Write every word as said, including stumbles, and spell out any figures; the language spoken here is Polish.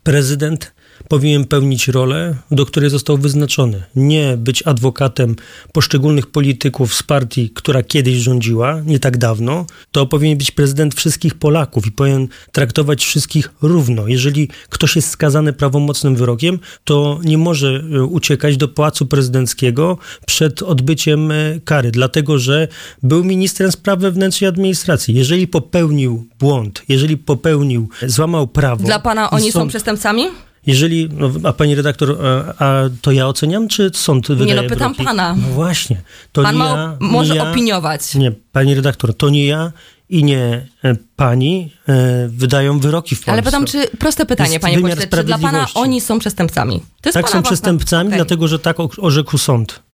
Prezydent powinien pełnić rolę, do której został wyznaczony. Nie być adwokatem poszczególnych polityków z partii, która kiedyś rządziła, nie tak dawno. To powinien być prezydent wszystkich Polaków i powinien traktować wszystkich równo. Jeżeli ktoś jest skazany prawomocnym wyrokiem, to nie może uciekać do Pałacu Prezydenckiego przed odbyciem kary, dlatego że był ministrem spraw wewnętrznych i administracji. Jeżeli popełnił błąd, jeżeli popełnił, złamał prawo... Dla pana oni są przestępcami? Jeżeli, no, a pani redaktor, a, a to ja oceniam, czy sąd wydaje Nie, no pytam wyroki? pana. No właśnie. To Pan nie ma, ja, może nie ja, opiniować. Nie, pani redaktor, to nie ja i nie e, pani e, wydają wyroki w Polsce. Ale pytam, czy proste pytanie, Jest panie wymiar pośle, czy dla pana sprawiedliwości. oni są przestępcami? To jest Tak, pana są własna... przestępcami, okay. dlatego że tak orzekł sąd.